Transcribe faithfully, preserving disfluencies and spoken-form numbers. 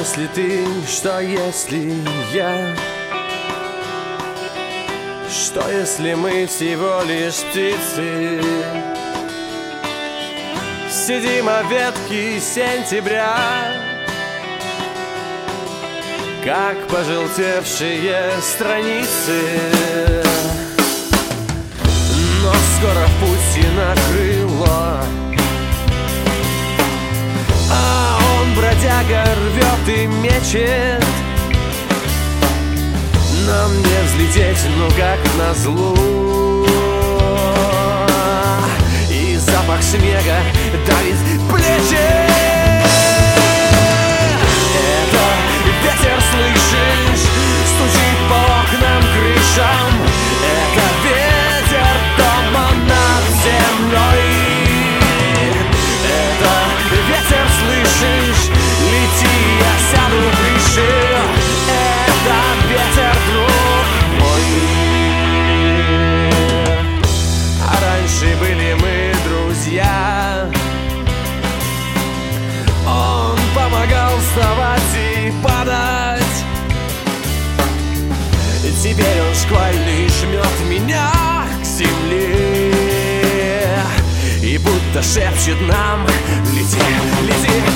если ты, что если я? Что если мы всего лишь птицы? Сидим о ветке сентября, как пожелтевшие страницы. Но скоро в пути накрыло, а он, бродяга, рвет и мечет. Нам не взлететь, ну как назло. И запах снега давит плечи. Это ветер, слышишь, стучит по окнам, крышам. Это ветер дома над землей. Это ветер, слышишь, лети, я сяду в крыше. Это ветер, друг мой. А раньше были мы друзья. Он помогал вставать и падать. Теперь он шквальный жмет меня к земле и будто шепчет нам: лети, лети.